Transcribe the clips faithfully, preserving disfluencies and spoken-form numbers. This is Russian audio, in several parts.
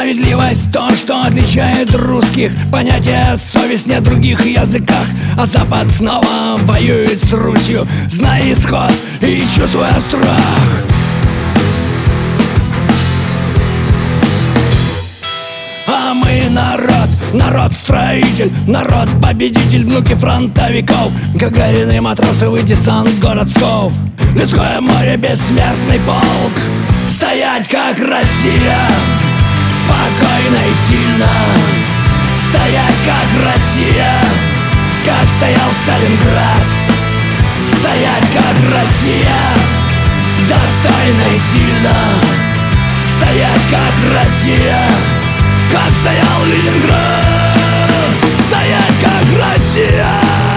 Справедливость — то, что отличает русских. Понятие совесть нет в других языках. А Запад снова воюет с Русью, зная исход и чувствуя страх. А мы народ, народ-строитель, народ-победитель, внуки фронтовиков, Гагарин и матросовый десант, город Псков, людское море, бессмертный полк. Стоять, как Россия, спокойно и сильно. Стоять, как Россия, как стоял Сталинград. Стоять, как Россия, достойно и сильно. Стоять, как Россия, как стоял Ленинград. Стоять, как Россия.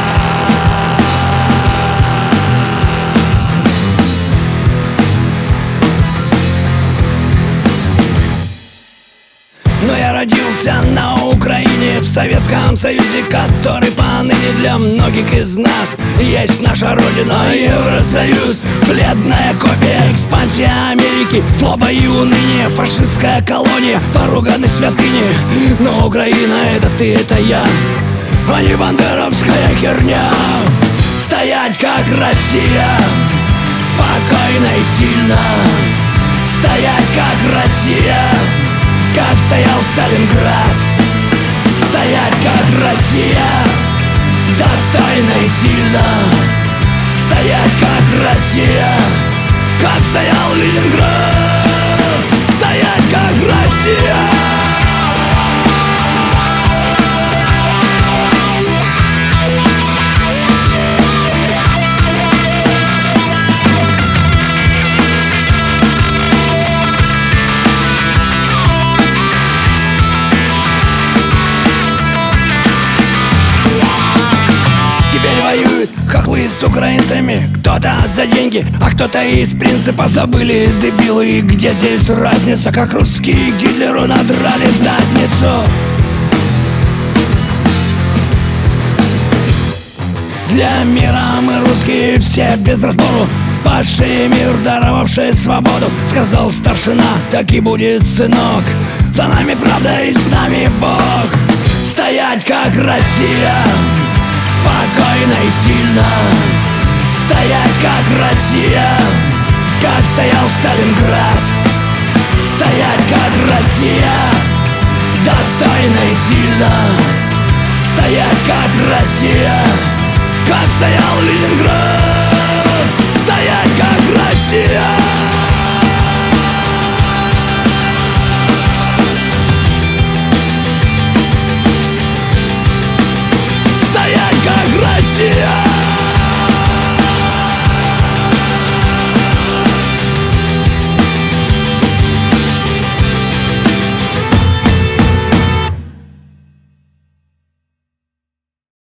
Но я родился на Украине, в Советском Союзе, который поныне для многих из нас есть наша родина. Евросоюз, бледная копия, экспансия Америки, злоба и уныние, фашистская колония, поруганы святыни. Но Украина — это ты, это я, а не бандеровская херня. Стоять, как Россия, спокойно и сильно. Стоять, как Россия, как стоял Сталинград. Стоять, как Россия, достойно и сильно. Стоять, как Россия, как стоял Ленинград. Стоять, как Россия. Хохлы с украинцами, кто-то за деньги, а кто-то из принципа. Забыли дебилы, где здесь разница, как русские Гитлеру надрали задницу. Для мира мы русские все без разбору, спасшие мир, даровавшие свободу. Сказал старшина, так и будет, сынок, за нами правда и с нами Бог. Стоять, как Россия, спокойно и сильно. Стоять, как Россия, как стоял Сталинград. Стоять, как Россия, достойно и сильно. Стоять, как Россия, как стоял Ленинград. Стоять, как Россия.